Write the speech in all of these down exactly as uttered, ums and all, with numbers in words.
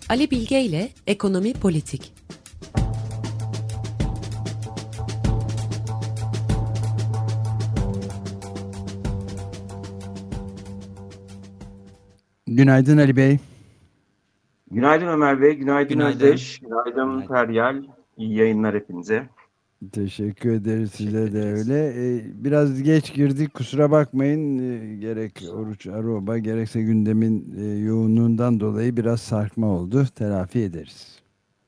Ali Bilge ile Ekonomi Politik. Günaydın Ali Bey. Günaydın Ömer Bey, günaydın, günaydın. Özdeş, günaydın, günaydın Feryal. İyi yayınlar hepinize. Teşekkür ederiz, size de öyle. Ee, biraz geç girdik, kusura bakmayın. Ee, gerek Oruç Aroba gerekse gündemin e, yoğunluğundan dolayı biraz sarkma oldu. Telafi ederiz.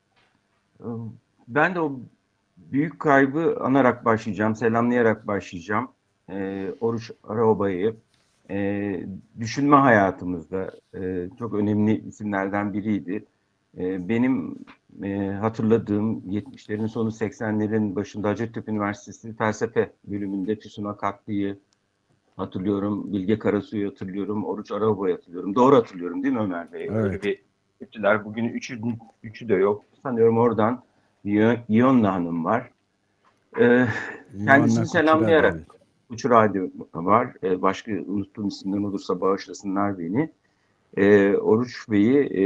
Ben de o büyük kaybı anarak başlayacağım, selamlayarak başlayacağım. Ee, Oruç Aroba'yı e, düşünme hayatımızda e, çok önemli isimlerden biriydi. E, benim e, hatırladığım yetmişlerin sonu seksenlerin başında Hacettepe Üniversitesi felsefe bölümünde Füsun Akatlı'yı hatırlıyorum, Bilge Karasu'yu hatırlıyorum, Oruç Aroba'yı hatırlıyorum. Doğru hatırlıyorum değil mi Ömer Bey? Evet. Öyle bir gittiler. Bugün üçü, üçü de yok. Sanıyorum oradan İonna Hanım var. Ee, kendisini selamlayarak evet. Uçur Radyo var. Ee, başka unuttuğum isimler olursa bağışlasınlar beni. Ee, Oruç Bey'i e,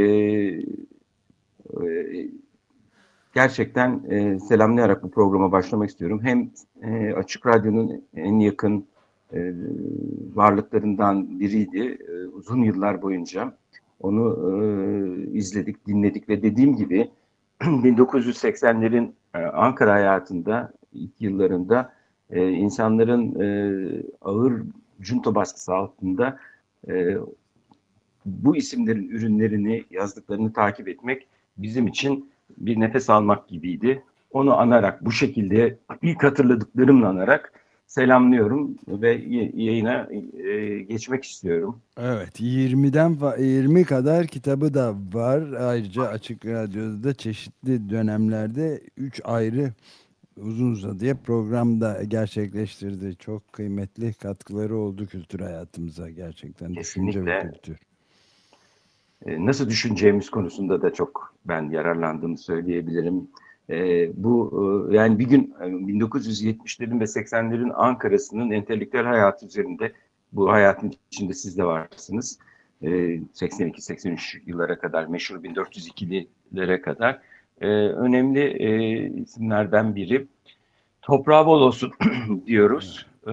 e, gerçekten e, selamlayarak bu programa başlamak istiyorum. Hem e, Açık Radyo'nun en yakın e, varlıklarından biriydi. E, uzun yıllar boyunca onu e, izledik, dinledik ve dediğim gibi bin dokuz yüz seksenlerin e, Ankara hayatında ilk yıllarında e, insanların e, ağır junta baskısı altında e, bu isimlerin ürünlerini, yazdıklarını takip etmek bizim için bir nefes almak gibiydi. Onu anarak, bu şekilde ilk hatırladıklarımla anarak selamlıyorum ve yayına e, geçmek istiyorum. Evet, yirmiden yirmi kadar kitabı da var. Ayrıca Açık Radyo'da çeşitli dönemlerde üç ayrı uzun uzadıya programda gerçekleştirdi. Çok kıymetli katkıları oldu kültür hayatımıza gerçekten. Kesinlikle. Düşünce ve kültür. Nasıl düşüneceğimiz konusunda da çok ben yararlandığımı söyleyebilirim. Ee, bu yani bir gün bin dokuz yüz yetmişlerin ve seksenlerin Ankara'sının entelektüel hayatı üzerinde, bu hayatın içinde siz de varsınız. Ee, seksen iki seksen üç yıllara kadar, meşhur bin dört yüz ikililere kadar e, önemli e, isimlerden biri. Toprağı bol olsun diyoruz. Ee,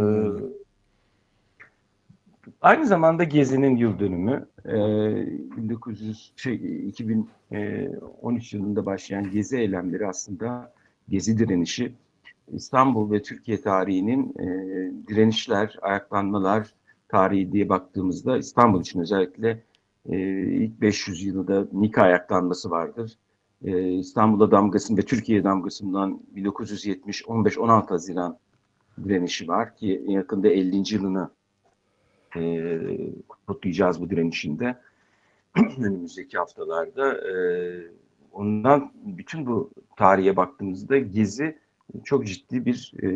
Aynı zamanda Gezi'nin yıl dönümü. Ee, bin dokuz yüz şey, iki bin on üç yılında başlayan Gezi eylemleri aslında Gezi direnişi İstanbul ve Türkiye tarihinin e, direnişler, ayaklanmalar tarihi diye baktığımızda İstanbul için özellikle e, ilk beş yüz yılında Nika ayaklanması vardır. E, İstanbul'a damgasını ve Türkiye damgasından bin dokuz yüz yetmiş on beş on altı Haziran direnişi var ki yakında ellinci yılını E, kutlayacağız bu direnişinde önümüzdeki haftalarda. E, ondan bütün bu tarihe baktığımızda Gezi çok ciddi bir e,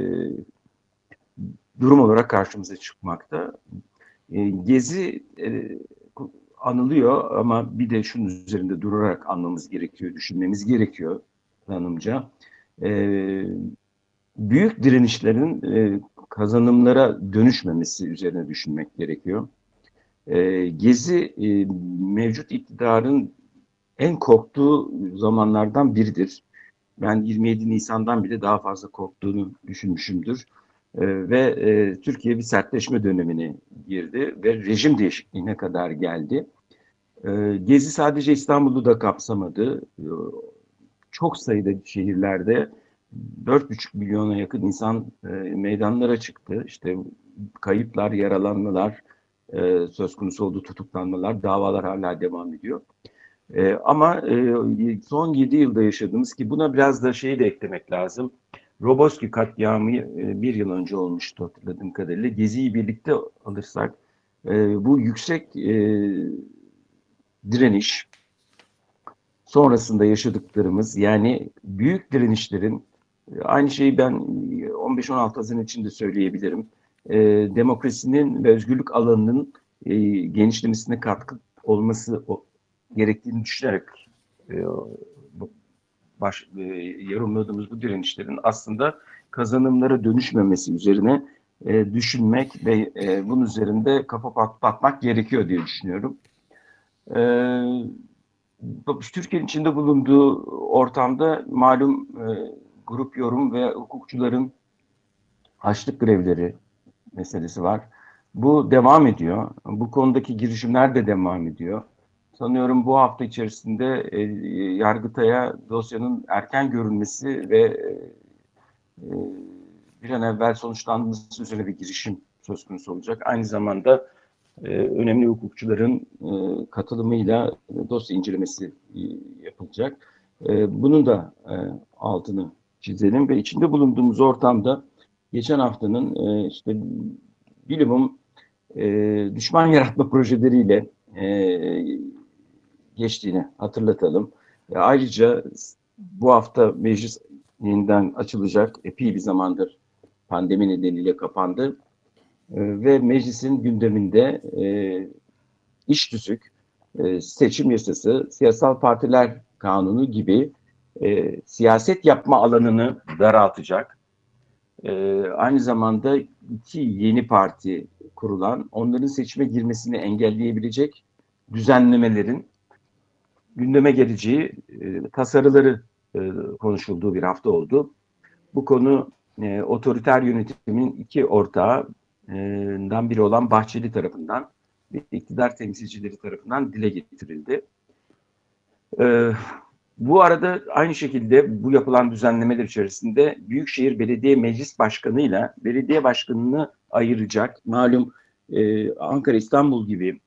durum olarak karşımıza çıkmakta. E, Gezi e, anılıyor ama bir de şunun üzerinde durarak anlamamız gerekiyor, düşünmemiz gerekiyor tanımca. E, büyük direnişlerin e, kazanımlara dönüşmemesi üzerine düşünmek gerekiyor. E, Gezi e, mevcut iktidarın en korktuğu zamanlardan biridir. Ben yirmi yedi Nisan'dan bile daha fazla korktuğunu düşünmüşümdür. E, ve e, Türkiye bir sertleşme dönemine girdi ve rejim değişikliğine kadar geldi. E, Gezi sadece İstanbul'u da kapsamadı. E, çok sayıda şehirlerde dört buçuk milyona yakın insan e, meydanlara çıktı. İşte kayıplar, yaralanmalar, e, söz konusu olduğu tutuklanmalar, davalar hala devam ediyor. E, ama e, son yedi yılda yaşadığımız, ki buna biraz da şeyi de eklemek lazım. Roboski katliamı e, bir yıl önce olmuştu hatırladığım kadarıyla. Gezi'yi birlikte alırsak e, bu yüksek e, direniş sonrasında yaşadıklarımız, yani büyük direnişlerin, aynı şeyi ben on beş on altı Haziran için de söyleyebilirim. E, demokrasinin ve özgürlük alanının e, genişlemesine katkı olması o, gerektiğini düşünerek e, baş, e, yorumladığımız bu direnişlerin aslında kazanımlara dönüşmemesi üzerine e, düşünmek ve e, bunun üzerinde kafa patlatmak gerekiyor diye düşünüyorum. E, Türkiye'nin içinde bulunduğu ortamda malum e, grup yorum ve hukukçuların açlık grevleri meselesi var. Bu devam ediyor. Bu konudaki girişimler de devam ediyor. Sanıyorum bu hafta içerisinde e, Yargıtay'a dosyanın erken görülmesi ve e, bir an evvel sonuçlanması üzerine bir girişim söz konusu olacak. Aynı zamanda e, önemli hukukçuların e, katılımıyla dosya incelemesi e, yapılacak. E, bunun da e, altını çizelim ve içinde bulunduğumuz ortamda geçen haftanın e, işte bilimum e, düşman yaratma projeleriyle e, geçtiğini hatırlatalım. E, ayrıca bu hafta meclis yeniden açılacak. Epey bir zamandır pandemi nedeniyle kapandı. E, ve meclisin gündeminde e, iş tüzük, e, seçim yasası, siyasal partiler kanunu gibi e, siyaset yapma alanını daraltacak. E, aynı zamanda iki yeni parti kurulan, onların seçime girmesini engelleyebilecek düzenlemelerin gündeme geleceği e, tasarıları e, konuşulduğu bir hafta oldu. Bu konu e, otoriter yönetimin iki ortağından biri olan Bahçeli tarafından ve iktidar temsilcileri tarafından dile getirildi. E, bu arada aynı şekilde bu yapılan düzenlemeler içerisinde Büyükşehir Belediye Meclis Başkanı ile belediye başkanını ayıracak. Malum e, Ankara, İstanbul gibi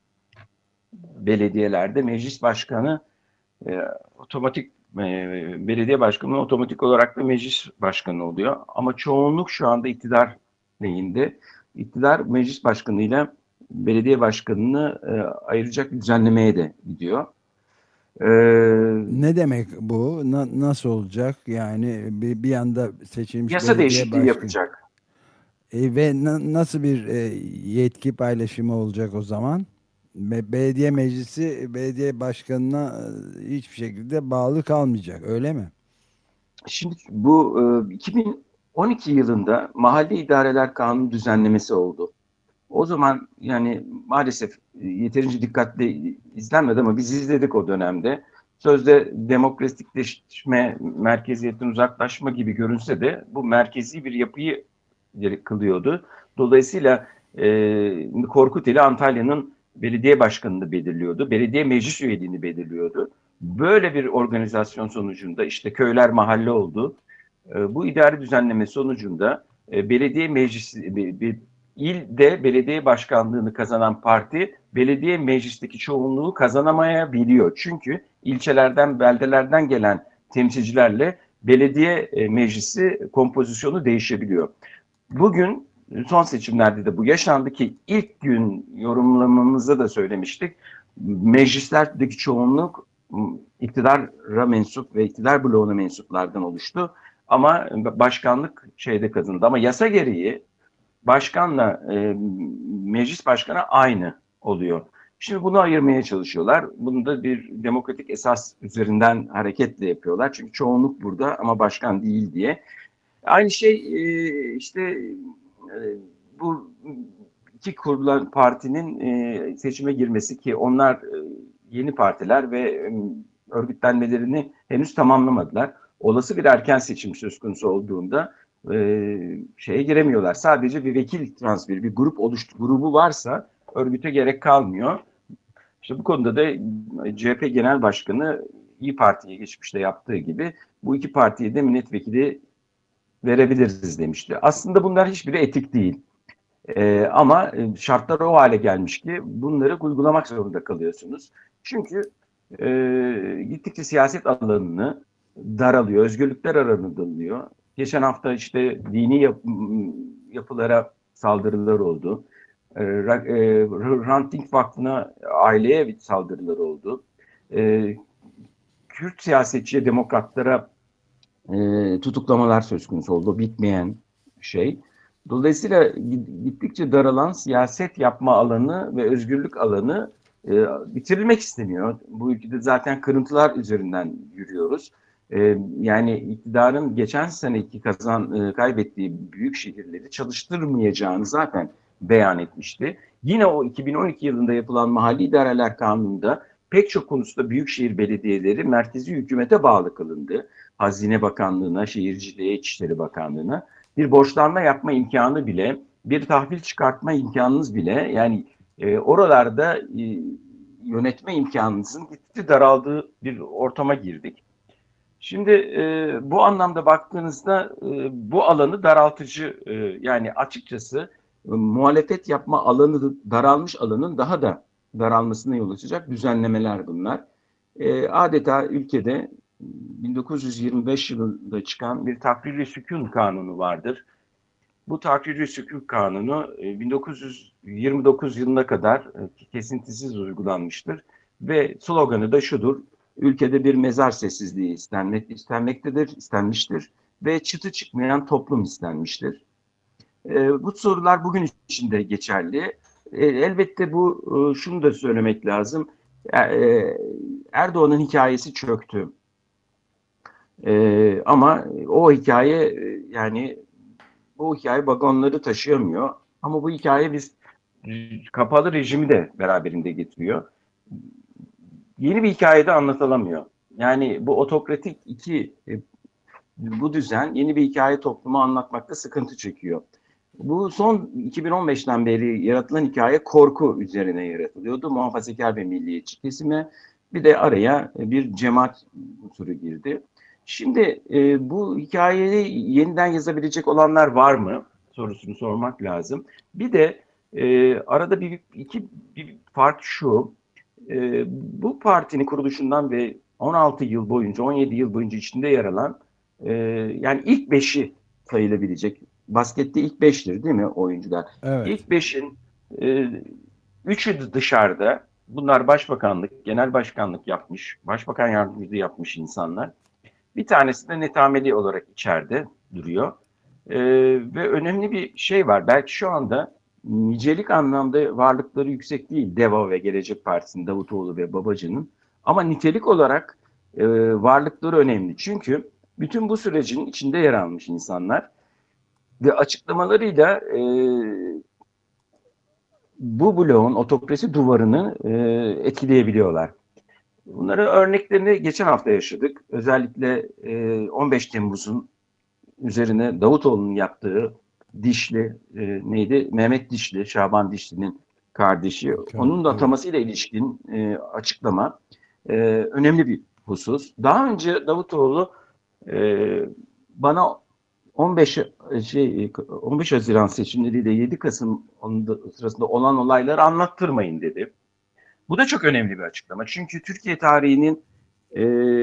belediyelerde meclis başkanı e, otomatik e, belediye başkanı otomatik olarak da meclis başkanı oluyor. Ama çoğunluk şu anda iktidar lehinde. İktidar meclis başkanıyla belediye başkanını e, ayıracak bir düzenlemeye de gidiyor. Ee, ne demek bu? Na, nasıl olacak? Yani bir, bir anda seçilmiş yasa belediye değişikliği başkanı yapacak. e, ve na, nasıl bir e, yetki paylaşımı olacak o zaman? Be, belediye meclisi belediye başkanına e, hiçbir şekilde bağlı kalmayacak, öyle mi? Şimdi bu e, iki bin on iki yılında Mahalli İdareler Kanunu düzenlemesi oldu. O zaman yani maalesef yeterince dikkatli izlenmedi ama biz izledik o dönemde. Sözde demokratikleşme, merkeziyetten uzaklaşma gibi görünse de bu merkezi bir yapıyı kılıyordu. Dolayısıyla e, Korkuteli Antalya'nın belediye başkanını belirliyordu. Belediye meclis üyeliğini belirliyordu. Böyle bir organizasyon sonucunda işte köyler mahalle oldu. E, bu idari düzenleme sonucunda e, belediye meclisi bir, bir ilde belediye başkanlığını kazanan parti belediye meclisteki çoğunluğu kazanamayabiliyor. Çünkü ilçelerden, beldelerden gelen temsilcilerle belediye e, meclisi kompozisyonu değişebiliyor. Bugün son seçimlerde de bu yaşandı ki ilk gün yorumlamamızda da söylemiştik. Meclislerdeki çoğunluk iktidara mensup ve iktidar bloğuna mensuplardan oluştu. Ama başkanlık şeyde kazandı. Ama yasa gereği başkanla e, meclis başkanı aynı oluyor. Şimdi bunu ayırmaya çalışıyorlar. Bunu da bir demokratik esas üzerinden hareketle yapıyorlar. Çünkü çoğunluk burada ama başkan değil diye. Aynı şey e, işte e, bu iki kurulan partinin e, seçime girmesi ki onlar e, yeni partiler ve e, örgütlenmelerini henüz tamamlamadılar. Olası bir erken seçim söz konusu olduğunda e, şeye giremiyorlar. Sadece bir vekil transferi, bir grup oluştu, grubu varsa örgüte gerek kalmıyor. İşte bu konuda da C H P Genel Başkanı İYİ Parti'ye geçmişte yaptığı gibi bu iki partiye de milletvekili verebiliriz demişti. Aslında bunlar hiçbiri etik değil. Ee, ama şartlar o hale gelmiş ki bunları uygulamak zorunda kalıyorsunuz. Çünkü e, gittikçe siyaset alanını daralıyor, özgürlükler alanı daralıyor. Geçen hafta işte dini yap, yapılara saldırılar oldu. E, e, Hrant Dink Vakfı'na, aileye saldırılar oldu. E, Kürt siyasetçiye, demokratlara e, tutuklamalar söz konusu oldu. Bitmeyen şey. Dolayısıyla gittikçe daralan siyaset yapma alanı ve özgürlük alanı e, bitirilmek isteniyor. Bu ülkede zaten kırıntılar üzerinden yürüyoruz. E, yani iktidarın geçen seneki kazan e, kaybettiği büyük şehirleri çalıştırmayacağını zaten beyan etmişti. Yine o iki bin on iki yılında yapılan Mahalli İdareler Kanunu'nda pek çok konusunda büyükşehir belediyeleri merkezi hükümete bağlı kılındı. Hazine Bakanlığı'na, Şehirciliğe, İçişleri Bakanlığı'na bir borçlanma yapma imkanı bile, bir tahvil çıkartma imkanınız bile, yani e, oralarda e, yönetme imkanınızın gittikçe daraldığı bir ortama girdik. Şimdi e, bu anlamda baktığınızda e, bu alanı daraltıcı, e, yani açıkçası e, muhalefet yapma alanı, daralmış alanın daha da daralmasına yol açacak düzenlemeler bunlar. E, adeta ülkede bin dokuz yüz yirmi beş yılında çıkan bir takrir-i sükun kanunu vardır. Bu takrir-i sükun kanunu e, bin dokuz yüz yirmi dokuz yılına kadar e, kesintisiz uygulanmıştır ve sloganı da şudur: ülkede bir mezar sessizliği istenmek, istenmektedir, istenmiştir ve çıtı çıkmayan toplum istenmiştir. E, bu sorular bugün için de geçerli. E, elbette bu e, şunu da söylemek lazım. E, Erdoğan'ın hikayesi çöktü. E, ama o hikaye e, yani bu hikaye vagonları taşıyamıyor. Ama bu hikaye biz kapalı rejimi de beraberinde getiriyor. Yeni bir hikayede anlatılamıyor. Yani bu otokratik iki e, bu düzen yeni bir hikaye toplumu anlatmakta sıkıntı çekiyor. Bu son iki bin on beşten beri yaratılan hikaye korku üzerine yaratılıyordu. Muhafazakar ve milliyetçi kesime, bir de araya bir cemaat unsuru girdi. Şimdi e, bu hikayeyi yeniden yazabilecek olanlar var mı sorusunu sormak lazım. Bir de e, arada bir iki bir fark şu: e, bu partinin kuruluşundan ve on altı yıl boyunca, on yedi yıl boyunca içinde yer alan, e, yani ilk beşi sayılabilecek. Baskette ilk beştir değil mi oyuncular? Evet. İlk beşin e, üçü dışarıda. Bunlar başbakanlık, genel başkanlık yapmış, başbakan yardımcılığı yapmış insanlar. Bir tanesi de netameli olarak içeride duruyor. Ee, ve önemli bir şey var. Belki şu anda nicelik anlamda varlıkları yüksek değil DEVA ve Gelecek Partisi'nin, Davutoğlu ve Babacan'ın. Ama nitelik olarak e, varlıkları önemli. Çünkü bütün bu sürecin içinde yer almış insanlar ve açıklamalarıyla e, bu bloğun otokrasi duvarını e, etkileyebiliyorlar. Bunların örneklerini geçen hafta yaşadık. Özellikle e, on beş Temmuz'un üzerine Davutoğlu'nun yaptığı Dişli, e, neydi? Mehmet Dişli, Şaban Dişli'nin kardeşi. Okay, Onun da evet. atamasıyla ilişkin e, açıklama e, önemli bir husus. Daha önce Davutoğlu e, bana on beş şey on beş Haziran seçimleriyle yedi Kasım sırasında olan olayları anlattırmayın dedi. Bu da çok önemli bir açıklama. Çünkü Türkiye tarihinin e,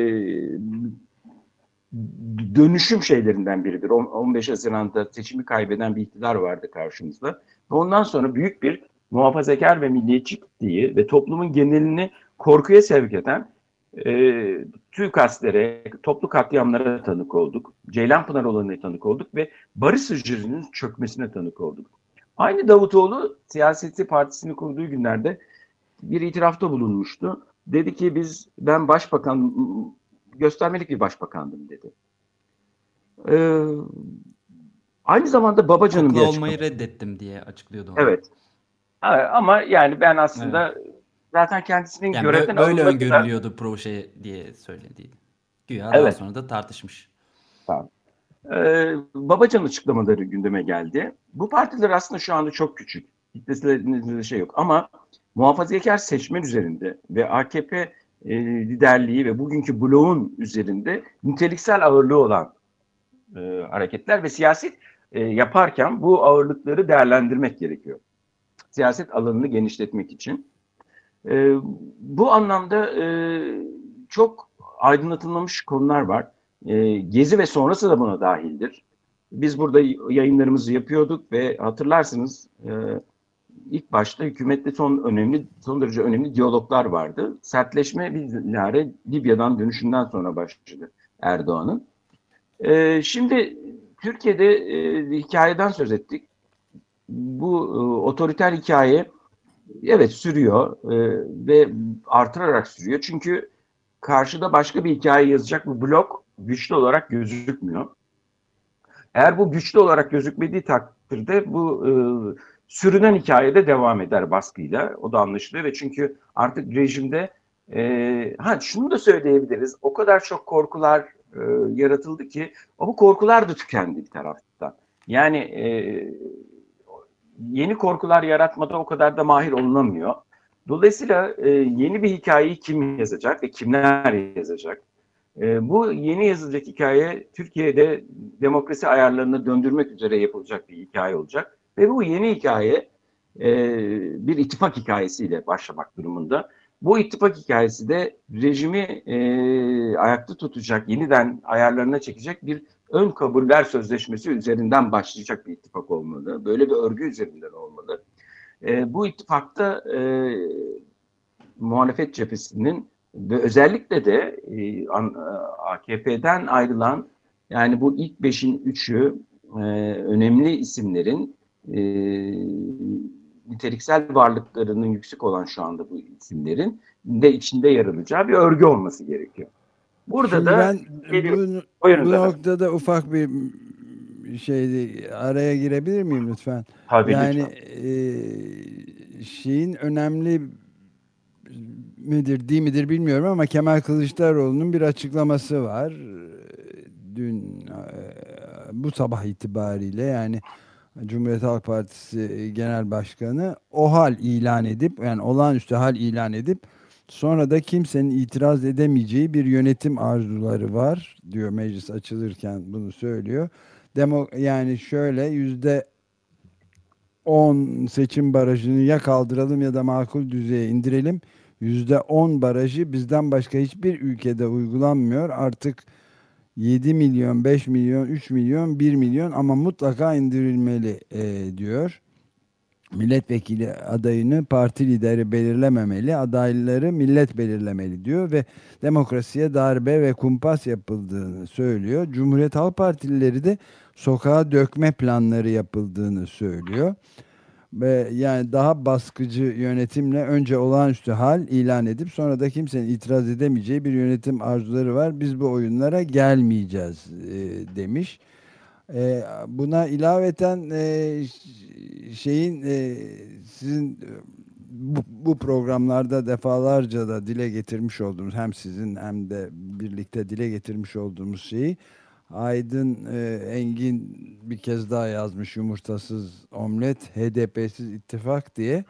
dönüşüm şeylerinden biridir. on beş Haziran'da seçimi kaybeden bir iktidar vardı karşımızda. Ve ondan sonra büyük bir muhafazakar ve milliyetçi kitleyi ve toplumun genelini korkuya sevk eden e, suikastlere, toplu katliamlara tanık olduk. Ceylanpınar olayına tanık olduk ve barış sürecinin çökmesine tanık olduk. Aynı Davutoğlu siyaseti partisini kurduğu günlerde bir itirafta bulunmuştu. Dedi ki biz ben başbakan, göstermelik bir başbakandım dedi. Ee, aynı zamanda Babacan'ın Haklı bir olmayı açıklaması. reddettim diye açıklıyordu onu. Evet. Ama yani ben aslında evet. zaten kendisinin Yani görevden böyle alınmak öngörülüyordu proje diye söylediydi. Güya evet. daha sonra da tartışmış. Tamam. Ee, Babacan açıklamaları gündeme geldi. Bu partiler aslında şu anda çok küçük. Kitlesinde şey yok ama muhafazakar seçmen üzerinde ve A K P e, liderliği ve bugünkü bloğun üzerinde niteliksel ağırlığı olan e, hareketler ve siyaset e, yaparken bu ağırlıkları değerlendirmek gerekiyor. Siyaset alanını genişletmek için. E, bu anlamda e, çok aydınlatılmamış konular var. E, Gezi ve sonrası da buna dahildir. Biz burada yayınlarımızı yapıyorduk ve hatırlarsınız e, ilk başta hükümetle son önemli, son derece önemli diyaloglar vardı. Sertleşme bilare Libya'dan dönüşünden sonra başladı Erdoğan'ın. E, şimdi Türkiye'de e, hikayeden söz ettik. Bu e, otoriter hikaye evet sürüyor e, ve artırarak sürüyor. Çünkü karşıda başka bir hikaye yazacak bu blok güçlü olarak gözükmüyor. Eğer bu güçlü olarak gözükmediği takdirde bu e, sürünen hikayede devam eder baskıyla. O da anlaşılıyor ve çünkü artık rejimde E, ha şunu da söyleyebiliriz. O kadar çok korkular e, yaratıldı ki o bu korkular da tükendi bir taraftan. Yani e, yeni korkular yaratmada o kadar da mahir olunamıyor. Dolayısıyla e, yeni bir hikayeyi kim yazacak ve kimler yazacak? E, bu yeni yazılacak hikaye Türkiye'de demokrasi ayarlarını döndürmek üzere yapılacak bir hikaye olacak. Ve bu yeni hikaye e, bir ittifak hikayesiyle başlamak durumunda. Bu ittifak hikayesi de rejimi e, ayakta tutacak, yeniden ayarlarına çekecek bir ön kabuller sözleşmesi üzerinden başlayacak bir ittifak olmalı. Böyle bir örgü üzerinden olmalı. E, bu ittifakta e, muhalefet cephesinin ve özellikle de e, A K P'den ayrılan, yani bu ilk beşin üçü e, önemli isimlerin e, niteliksel varlıklarının yüksek olan şu anda bu isimlerin de içinde yer alacağı bir örgü olması gerekiyor. Burada Şimdi da ben geliyor. bu, Buyurun bu zaten. noktada ufak bir şeydi, araya girebilir miyim lütfen? Tabii Yani lütfen. e, şeyin önemli midir değil midir bilmiyorum ama Kemal Kılıçdaroğlu'nun bir açıklaması var. Dün e, bu sabah itibariyle, yani Cumhuriyet Halk Partisi Genel Başkanı o hal ilan edip, yani olağanüstü hal ilan edip sonra da kimsenin itiraz edemeyeceği bir yönetim arzuları var diyor, meclis açılırken bunu söylüyor. Demo, yani şöyle yüzde on seçim barajını ya kaldıralım ya da makul düzeye indirelim. yüzde on barajı bizden başka hiçbir ülkede uygulanmıyor. Artık yedi milyon, beş milyon, üç milyon, bir milyon ama mutlaka indirilmeli e, diyor. Milletvekili adayını parti lideri belirlememeli, adayları millet belirlemeli diyor ve demokrasiye darbe ve kumpas yapıldığını söylüyor. Cumhuriyet Halk Partilileri de sokağa dökme planları yapıldığını söylüyor. Ve yani daha baskıcı yönetimle önce olağanüstü hal ilan edip sonra da kimsenin itiraz edemeyeceği bir yönetim arzuları var. Biz bu oyunlara gelmeyeceğiz e, demiş. E, buna ilaveten e, şeyin e, sizin e, bu, bu programlarda defalarca da dile getirmiş olduğumuz, hem sizin hem de birlikte dile getirmiş olduğumuz şeyi Aydın e, Engin bir kez daha yazmış, yumurtasız omlet, H D P'siz ittifak diye,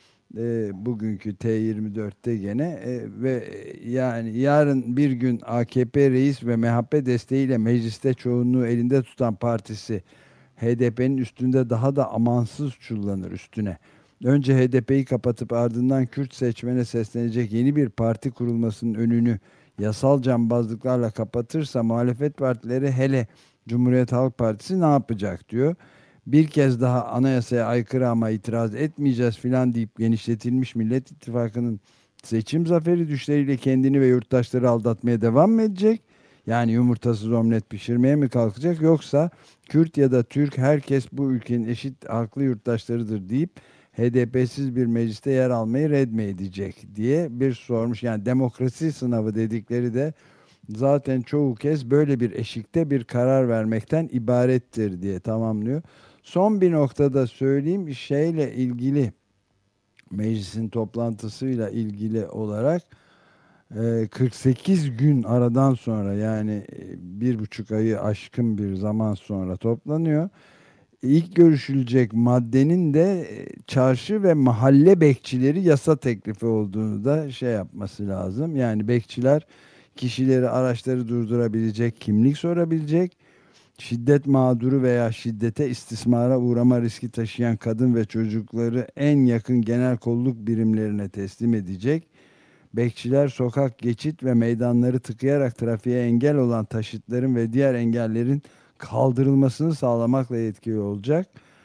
e, bugünkü T yirmi dörtte gene e, ve e, yani yarın bir gün A K P reis ve M H P desteğiyle mecliste çoğunluğu elinde tutan partisi H D P'nin üstünde daha da amansız çullanır üstüne. Önce H D P'yi kapatıp ardından Kürt seçmene seslenecek yeni bir parti kurulmasının önünü yasal cambazlıklarla kapatırsa muhalefet partileri, hele Cumhuriyet Halk Partisi ne yapacak diyor. Bir kez daha anayasaya aykırı ama itiraz etmeyeceğiz filan deyip genişletilmiş Millet İttifakı'nın seçim zaferi düşleriyle kendini ve yurttaşları aldatmaya devam mı edecek? Yani yumurtasız omlet pişirmeye mi kalkacak, yoksa Kürt ya da Türk herkes bu ülkenin eşit haklı yurttaşlarıdır deyip H D P'siz bir mecliste yer almayı red mi edecek diye bir sormuş. Yani demokrasi sınavı dedikleri de zaten çoğu kez böyle bir eşikte bir karar vermekten ibarettir diye tamamlıyor. Son bir noktada söyleyeyim, şeyle ilgili, meclisin toplantısıyla ilgili olarak e, kırk sekiz gün aradan sonra, yani e, bir buçuk ayı aşkın bir zaman sonra toplanıyor. İlk görüşülecek maddenin de e, çarşı ve mahalle bekçileri yasa teklifi olduğunu da şey yapması lazım. Yani bekçiler kişileri, araçları durdurabilecek, kimlik sorabilecek, şiddet mağduru veya şiddete, istismara uğrama riski taşıyan kadın ve çocukları en yakın genel kolluk birimlerine teslim edecek. Bekçiler sokak, geçit ve meydanları tıkayarak trafiğe engel olan taşıtların ve diğer engellerin kaldırılmasını sağlamakla yetkili olacak.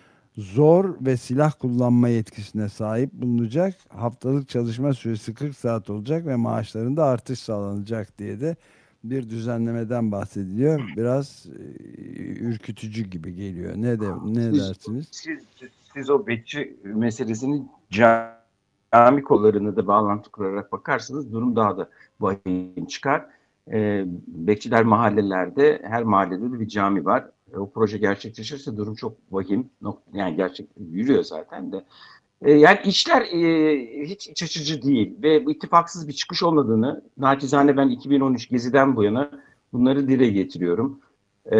Zor ve silah kullanma yetkisine sahip bulunacak. Haftalık çalışma süresi kırk saat olacak ve maaşlarında artış sağlanacak diye de bir düzenlemeden bahsediliyor. Biraz e, ürkütücü gibi geliyor. Ne de ne Siz, dersiniz? siz, siz o bekçi meselesini cami kollarını da bağlantı kurarak bakarsanız durum daha da vahim çıkar. E, bekçiler mahallelerde, her mahallede de bir cami var. E, o proje gerçekleşirse durum çok vahim. Yani gerçek yürüyor zaten de. E, yani işler e, hiç iç açıcı değil ve bu ittifaksız bir çıkış olmadığını naçizane ben iki bin on üç Gezi'den bu yana bunları dile getiriyorum. E,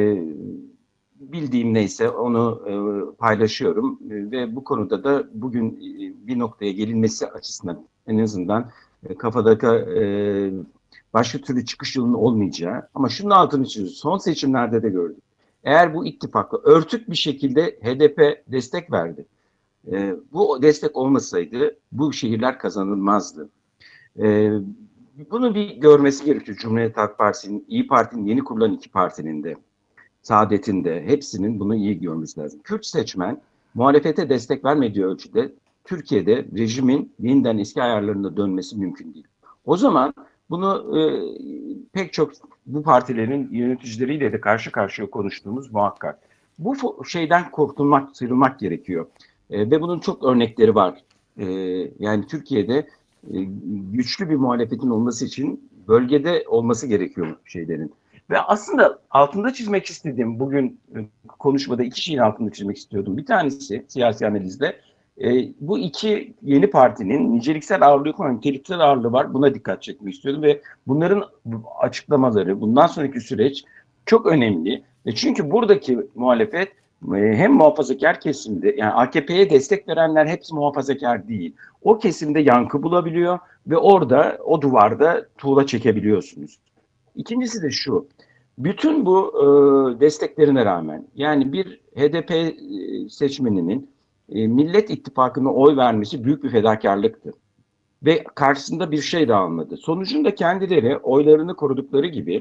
bildiğim neyse onu e, paylaşıyorum e, ve bu konuda da bugün e, bir noktaya gelinmesi açısından en azından e, kafadaki e, başka türlü çıkış yolunun olmayacağı ama şunun altını çiziyoruz. Son seçimlerde de gördük. Eğer bu ittifakla örtük bir şekilde H D P destek verdi. E, bu destek olmasaydı bu şehirler kazanılmazdı. E, bunu bir görmesi gerekiyor Cumhuriyet Halk Partisi'nin, İyi Parti'nin, yeni kurulan iki partinin de, Saadet'in de, hepsinin bunu iyi görmesi lazım. Kürt seçmen muhalefete destek vermediği ölçüde Türkiye'de rejimin yeniden eski ayarlarına dönmesi mümkün değil. O zaman bunu e, pek çok bu partilerin yöneticileriyle de karşı karşıya konuştuğumuz muhakkak. Bu şeyden kurtulmak, sıyrılmak gerekiyor. E, ve bunun çok örnekleri var. E, yani Türkiye'de e, güçlü bir muhalefetin olması için bölgede olması gerekiyor şeylerin. Ve aslında altında çizmek istediğim, bugün konuşmada iki şeyin altında çizmek istiyordum. Bir tanesi siyasi analizde e, bu iki yeni partinin niceliksel ağırlığı yok ama niteliksel ağırlığı var. Buna dikkat çekmek istiyordum ve bunların açıklamaları, bundan sonraki süreç çok önemli. E, çünkü buradaki muhalefet hem muhafazakar kesimde, yani A K P'ye destek verenler hepsi muhafazakar değil. O kesimde yankı bulabiliyor ve orada o duvarda tuğla çekebiliyorsunuz. İkincisi de şu, bütün bu e, desteklerine rağmen yani bir H D P seçmeninin e, Millet İttifakı'na oy vermesi büyük bir fedakarlıktı. Ve karşısında bir şey de almadı. Sonucunda kendileri oylarını korudukları gibi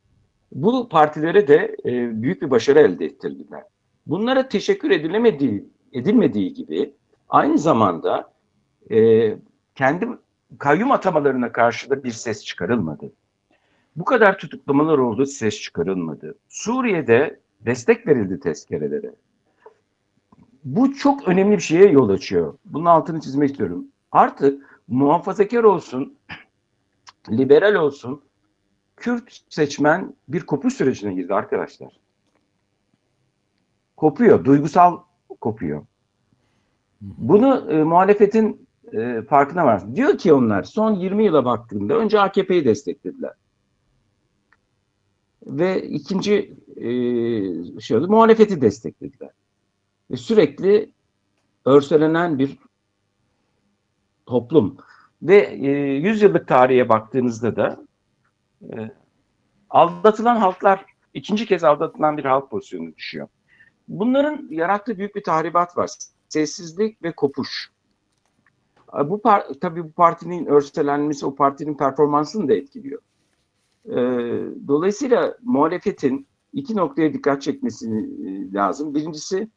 bu partilere de e, büyük bir başarı elde ettirdiler. Bunlara teşekkür edilemediği, edilmediği gibi aynı zamanda e, kendi kayyum atamalarına karşı da bir ses çıkarılmadı. Bu kadar tutuklamalar oldu, ses çıkarılmadı. Suriye'de destek verildi tezkerelere. Bu çok önemli bir şeye yol açıyor. Bunun altını çizmek istiyorum. Artık muhafazakar olsun, liberal olsun, Kürt seçmen bir kopuş sürecine girdi arkadaşlar. Kopuyor, duygusal kopuyor. Bunu e, muhalefetin e, farkına var. Diyor ki onlar son yirmi yıla baktığında önce A K P'yi desteklediler. Ve ikinci e, şey oldu, muhalefeti desteklediler. Ve sürekli örselenen bir toplum. Ve e, yüz yıllık tarihe baktığınızda da e, aldatılan halklar, ikinci kez aldatılan bir halk pozisyonu düşüyor. Bunların yarattığı büyük bir tahribat var. Sessizlik ve kopuş. Bu tabii bu partinin örselenmesi o partinin performansını da etkiliyor. Dolayısıyla muhalefetin iki noktaya dikkat çekmesi lazım. Birincisi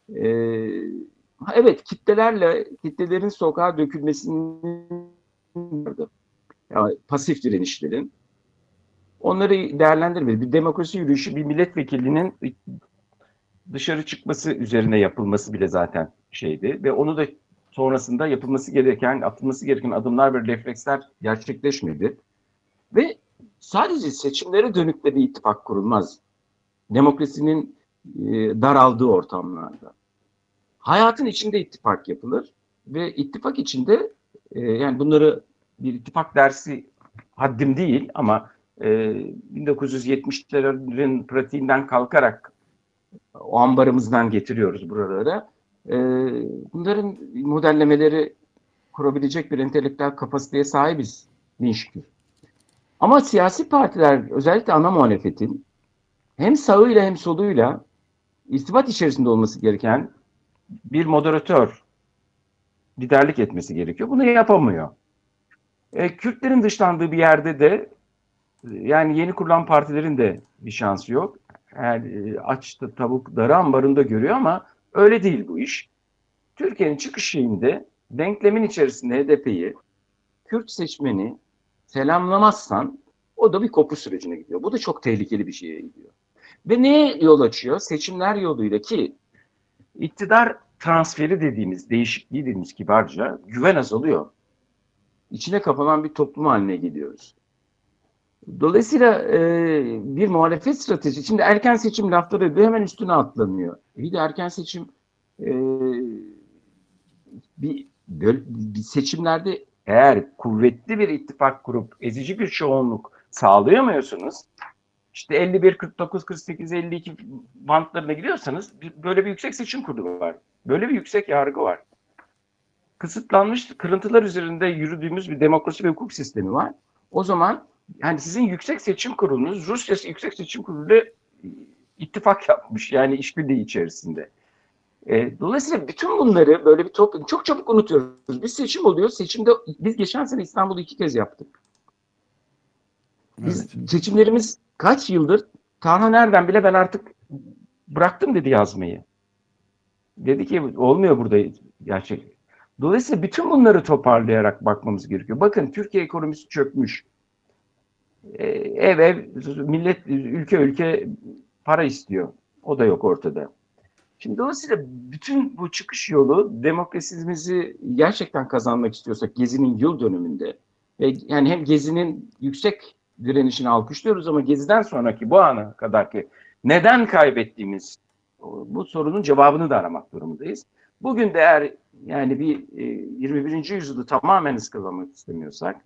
evet kitlelerle kitlelerin sokağa dökülmesinin yani pasif direnişlerin onları değerlendirmeli. Bir demokrasi yürüyüşü bir milletvekilinin dışarı çıkması üzerine yapılması bile zaten şeydi ve onu da sonrasında yapılması gereken, atılması gereken adımlar ve refleksler gerçekleşmedi. Ve sadece seçimlere dönük de bir ittifak kurulmaz. Demokrasinin e, daraldığı ortamlarda. Hayatın içinde ittifak yapılır ve ittifak içinde e, yani bunları bir ittifak dersi haddim değil ama e, bin dokuz yüz yetmişlerin pratiğinden kalkarak o ambarımızdan getiriyoruz buralara. E, bunların modellemeleri kurabilecek bir entelektüel kapasiteye sahibiz. Bin şükür. Ama siyasi partiler özellikle ana muhalefetin hem sağıyla hem soluyla irtibat içerisinde olması gereken bir moderatör liderlik etmesi gerekiyor. Bunu yapamıyor. E, Kürtlerin dışlandığı bir yerde de yani yeni kurulan partilerin de bir şansı yok. Yani aç tavuk darı ambarında görüyor ama öyle değil bu iş. Türkiye'nin çıkış şeyinde denklemin içerisinde H D P'yi, Kürt seçmeni selamlamazsan o da bir kopuş sürecine gidiyor. Bu da çok tehlikeli bir şeye gidiyor. Ve neye yol açıyor? Seçimler yoluyla ki iktidar transferi dediğimiz, değişikliği dediğimiz kibarca güven azalıyor. İçine kapanan bir toplum haline gidiyoruz. Dolayısıyla e, bir muhalefet stratejisi, şimdi erken seçim lafları hemen üstüne atlanıyor. Bir de erken seçim e, bir, bir seçimlerde eğer kuvvetli bir ittifak kurup ezici bir çoğunluk sağlayamıyorsunuz, işte elli bir, kırk dokuz, kırk sekiz, elli iki bantlarına gidiyorsanız böyle bir yüksek seçim kurulu var. Böyle bir yüksek yargı var. Kısıtlanmış kırıntılar üzerinde yürüdüğümüz bir demokrasi ve hukuk sistemi var. O zaman yani sizin yüksek seçim kurulunuz Rusya Yüksek Seçim Kurulu'yla ittifak yapmış, yani işbirliği içerisinde. E, dolayısıyla bütün bunları böyle bir toplum çok çabuk unutuyoruz. Bir seçim oluyor. Seçimde biz geçen sene İstanbul'u iki kez yaptık. Biz evet. Seçimlerimiz kaç yıldır Tarhan Erdem bile ben artık bıraktım dedi yazmayı. Dedi ki olmuyor burada gerçek. Dolayısıyla bütün bunları toparlayarak bakmamız gerekiyor. Bakın Türkiye ekonomisi çökmüş. Ee, ev ev millet ülke ülke para istiyor. O da yok ortada. Şimdi dolayısıyla bütün bu çıkış yolu demokrasimizi gerçekten kazanmak istiyorsak Gezi'nin yıl dönümünde ve yani hem Gezi'nin yüksek direnişini alkışlıyoruz ama Gezi'den sonraki bu ana kadarki neden kaybettiğimiz bu sorunun cevabını da aramak durumundayız. Bugün de eğer yani bir yirmi birinci yüzyılı tamamen ıskalamak istemiyorsak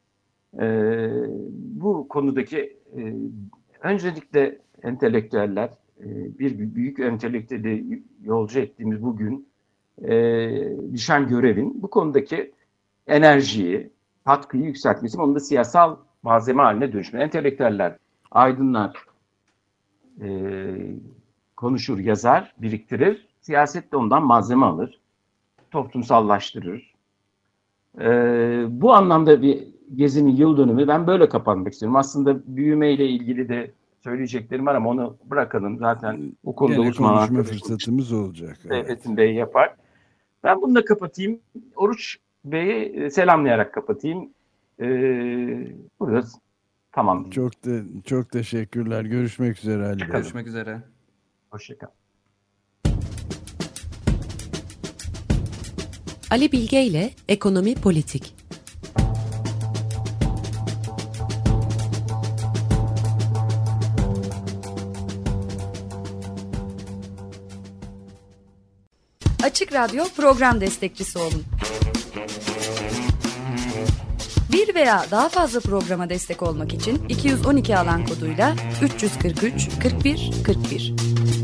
bu konudaki öncelikle entelektüeller bir büyük entelektüeli yolcu ettiğimiz bugün düşen görevin bu konudaki enerjiyi, katkıyı yükseltmesi, onu da siyasal malzeme haline dönüşmesi. Entelektüeller, aydınlar e, konuşur, yazar, biriktirir. Siyaset de ondan malzeme alır. Toplumsallaştırır. E, bu anlamda bir Gezi'nin yıl dönümü ben böyle kapanmak istiyorum. Aslında büyümeyle ilgili de söyleyeceklerim var ama onu bırakalım. Zaten bu konuda uzman konuşma fırsatımız olacak. Evet. Bey yapar. Ben bunu da kapatayım. Oruç Bey'i selamlayarak kapatayım. Ee, burada tamam. Çok de, çok teşekkürler. Görüşmek üzere Ali Bey. Görüşmek üzere. Hoşçakal. Ali Bilge ile Ekonomi Politik. Açık Radyo program destekçisi olun. Bir veya daha fazla programa destek olmak için iki yüz on iki alan koduyla üç yüz kırk üç kırk bir kırk bir.